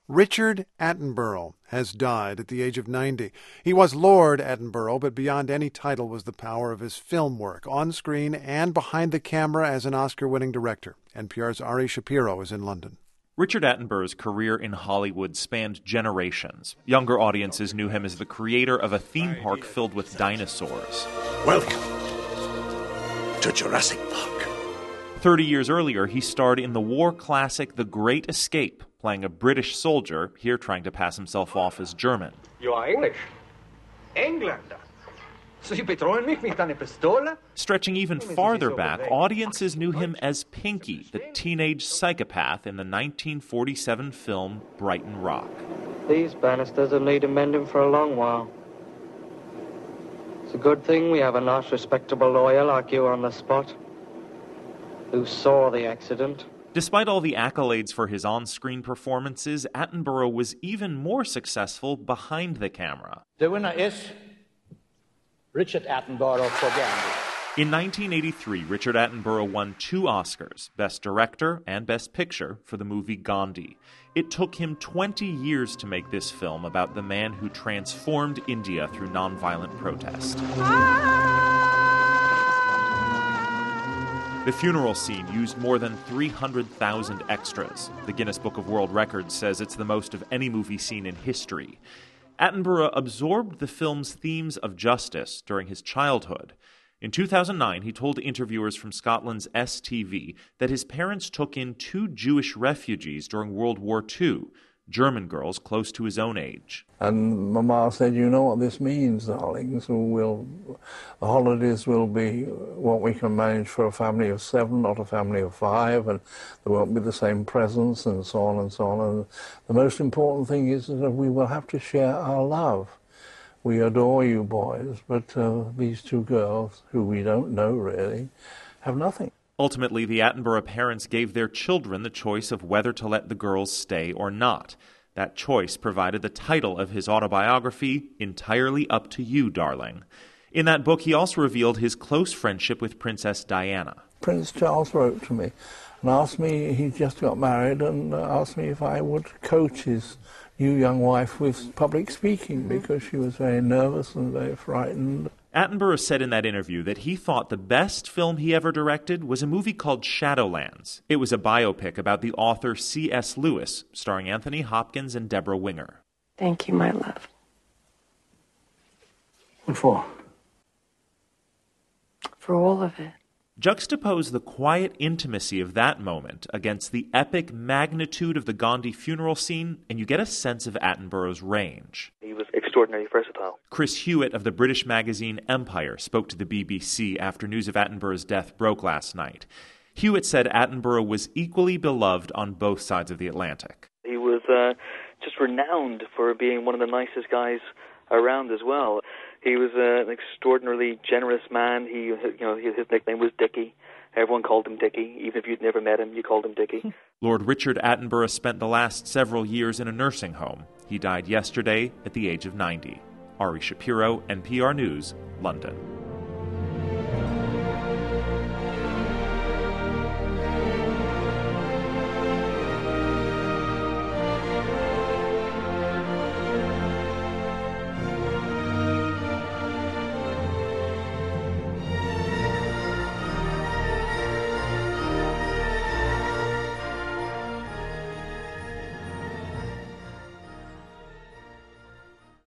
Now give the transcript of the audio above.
Richard Attenborough has died at the age of 90. He was Lord Attenborough, but beyond any title was the power of his film work, on screen and behind the camera as an Oscar-winning director. NPR's Ari Shapiro is in London. Richard Attenborough's career in Hollywood spanned generations. Younger audiences knew him as the creator of a theme park filled with dinosaurs. Welcome to Jurassic Park. 30 years earlier, he starred in the war classic The Great Escape, playing a British soldier, here trying to pass himself off as German. You are English? Engländer? So you betrauen mich mit einer Pistole? Stretching even farther back, audiences knew him as Pinky, the teenage psychopath in the 1947 film Brighton Rock. These banisters will need amending for a long while. It's a good thing we have a nice, respectable lawyer like you on the spot, who saw the accident. Despite all the accolades for his on-screen performances, Attenborough was even more successful behind the camera. The winner is Richard Attenborough for Gandhi. In 1983, Richard Attenborough won 2 Oscars, Best Director and Best Picture, for the movie Gandhi. It took him 20 years to make this film about the man who transformed India through nonviolent protest. The funeral scene used more than 300,000 extras. The Guinness Book of World Records says it's the most of any movie scene in history. Attenborough absorbed the film's themes of justice during his childhood. In 2009, he told interviewers from Scotland's STV that his parents took in 2 Jewish refugees during World War II, German girls close to his own age. And Mama said, you know what this means, darling, so the holidays will be what we can manage for a family of 7, not a family of 5, and there won't be the same presents and so on and so on. And the most important thing is that we will have to share our love. We adore you boys, but these 2 girls, who we don't know really, have nothing. Ultimately, the Attenborough parents gave their children the choice of whether to let the girls stay or not. That choice provided the title of his autobiography, Entirely Up to You, Darling. In that book, he also revealed his close friendship with Princess Diana. Prince Charles wrote to me and asked me, he just got married, and asked me if I would coach his new young wife with public speaking, because she was very nervous and very frightened. Attenborough said in that interview that he thought the best film he ever directed was a movie called Shadowlands. It was a biopic about the author C.S. Lewis, starring Anthony Hopkins and Deborah Winger. Thank you, my love. What for? For all of it. Juxtapose the quiet intimacy of that moment against the epic magnitude of the Gandhi funeral scene, and you get a sense of Attenborough's range. He was extraordinarily versatile. Chris Hewitt of the British magazine Empire spoke to the BBC after news of Attenborough's death broke last night. Hewitt said Attenborough was equally beloved on both sides of the Atlantic. He was just renowned for being one of the nicest guys around as well. He was an extraordinarily generous man. His nickname was Dickie. Everyone called him Dickie. Even if you'd never met him, you called him Dickie. Lord Richard Attenborough spent the last several years in a nursing home. He died yesterday at the age of 90. Ari Shapiro, NPR News, London.